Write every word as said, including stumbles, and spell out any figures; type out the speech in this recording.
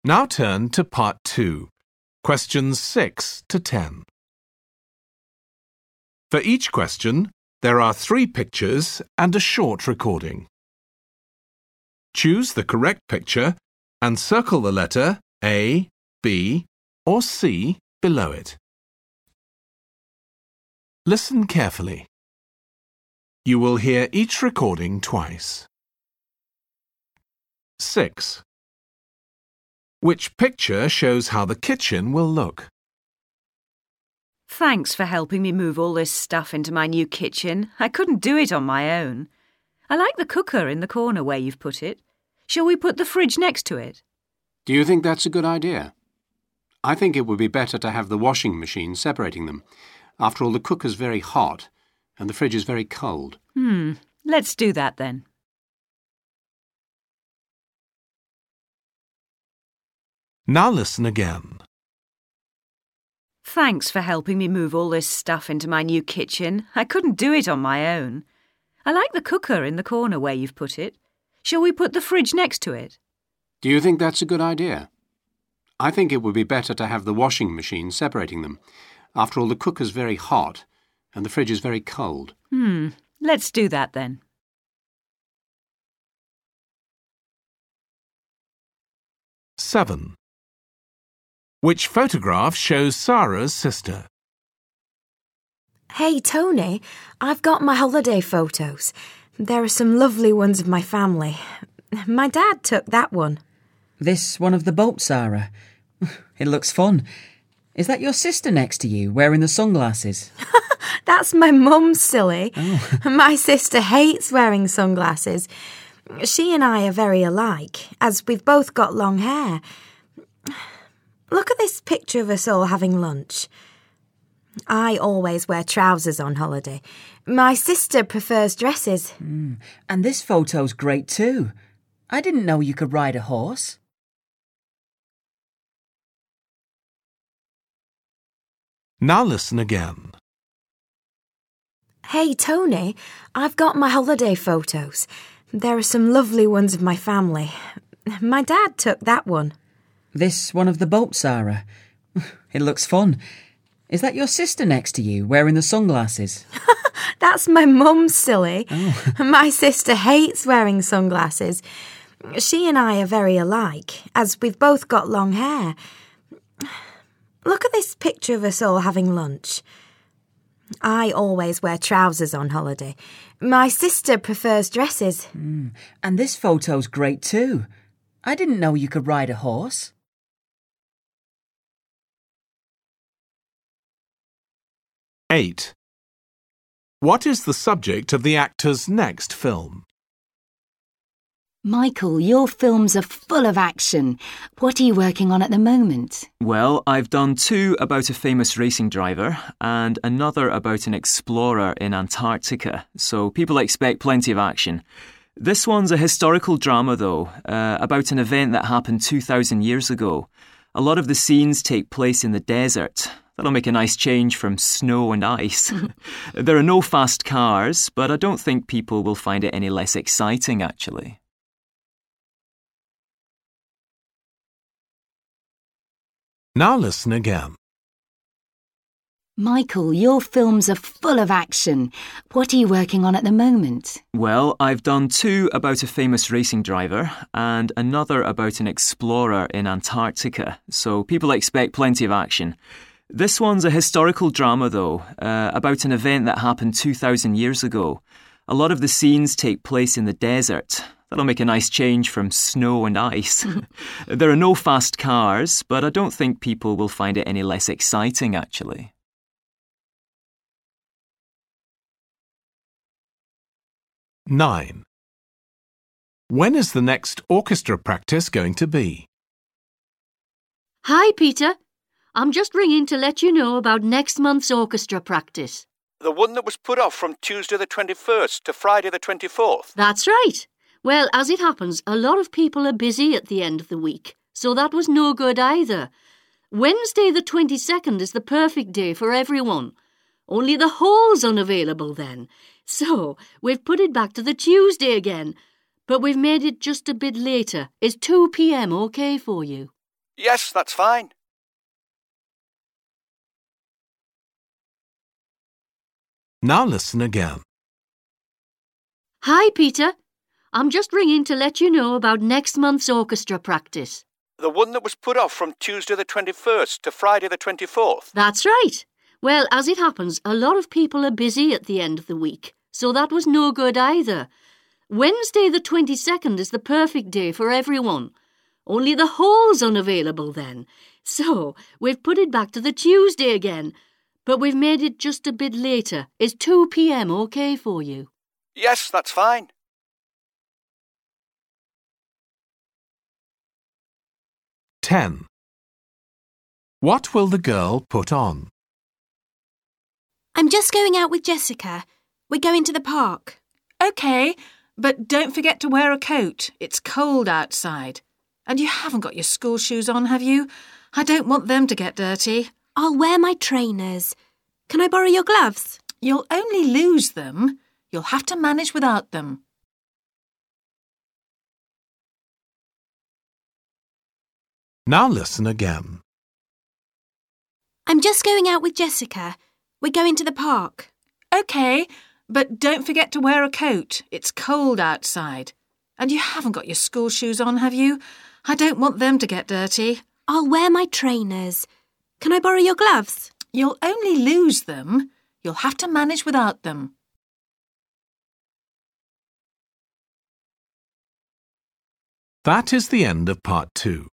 Now turn to Part two, questions six to ten. For each question, there are three pictures and a short recording. Choose the correct picture and circle the letter A, B, or C below it. Listen carefully. You will hear each recording twice. six. Which picture shows how the kitchen will look? Thanks for helping me move all this stuff into my new kitchen. I couldn't do it on my own. I like the cooker in the corner where you've put it. Shall we put the fridge next to it? Do you think that's a good idea? I think it would be better to have the washing machine separating them. After all, the cooker's very hot and the fridge is very cold. Hmm, let's do that then. Now listen again. Thanks for helping me move all this stuff into my new kitchen. I couldn't do it on my own. I like the cooker in the corner where you've put it. Shall we put the fridge next to it? Do you think that's a good idea? I think it would be better to have the washing machine separating them. After all, the cooker's very hot and the fridge is very cold. Hmm, let's do that then. seven. Which photograph shows Sarah's sister? Hey, Tony, I've got my holiday photos. There are some lovely ones of my family. My dad took that one. This one of the boat, Sarah. It looks fun. Is that your sister next to you, wearing the sunglasses? That's my mum, silly. Oh. My sister hates wearing sunglasses. She and I are very alike, as we've both got long hair. Look at this picture of us all having lunch. I always wear trousers on holiday. My sister prefers dresses. Mm. And this photo's great too. I didn't know you could ride a horse. Now listen again. Hey, Tony, I've got my holiday photos. There are some lovely ones of my family. My dad took that one. This one of the boat, Sarah. It looks fun. Is that your sister next to you, wearing the sunglasses? That's my mum, silly. Oh. My sister hates wearing sunglasses. She and I are very alike, as we've both got long hair. Look at this picture of us all having lunch. I always wear trousers on holiday. My sister prefers dresses. Mm. And this photo's great too. I didn't know you could ride a horse. eight. What is the subject of the actor's next film? Michael, your films are full of action. What are you working on at the moment? Well, I've done two about a famous racing driver and another about an explorer in Antarctica, so people expect plenty of action. This one's a historical drama, though, uh, about an event that happened two thousand years ago. A lot of the scenes take place in the desert. That'll make a nice change from snow and ice. There are no fast cars, but I don't think people will find it any less exciting, actually. Now listen again. Michael, your films are full of action. What are you working on at the moment? Well, I've done two about a famous racing driver and another about an explorer in Antarctica, so people expect plenty of action. This one's a historical drama, though, uh, about an event that happened two thousand years ago. A lot of the scenes take place in the desert. That'll make a nice change from snow and ice. There are no fast cars, but I don't think people will find it any less exciting, actually. nine. When is the next orchestra practice going to be? Hi, Peter. I'm just ringing to let you know about next month's orchestra practice. The one that was put off from Tuesday the twenty-first to Friday the twenty-fourth? That's right. Well, as it happens, a lot of people are busy at the end of the week, so that was no good either. Wednesday the twenty-second is the perfect day for everyone. Only the hall's unavailable then. So, we've put it back to the Tuesday again, but we've made it just a bit later. Is two p.m. okay for you? Yes, that's fine. Now listen again. Hi, Peter. I'm just ringing to let you know about next month's orchestra practice. The one that was put off from Tuesday the twenty-first to Friday the twenty-fourth. That's right. Well, as it happens, a lot of people are busy at the end of the week, so that was no good either. Wednesday the twenty-second is the perfect day for everyone. Only the hall's unavailable then. So, we've put it back to the Tuesday again. But we've made it just a bit later. Is two p.m. okay for you? Yes, that's fine. ten. What will the girl put on? I'm just going out with Jessica. We're going to the park. OK, but don't forget to wear a coat. It's cold outside. And you haven't got your school shoes on, have you? I don't want them to get dirty. I'll wear my trainers. Can I borrow your gloves? You'll only lose them. You'll have to manage without them. Now listen again. I'm just going out with Jessica. We're going to the park. OK, but don't forget to wear a coat. It's cold outside. And you haven't got your school shoes on, have you? I don't want them to get dirty. I'll wear my trainers. Can I borrow your gloves? You'll only lose them. You'll have to manage without them. That is the end of part two.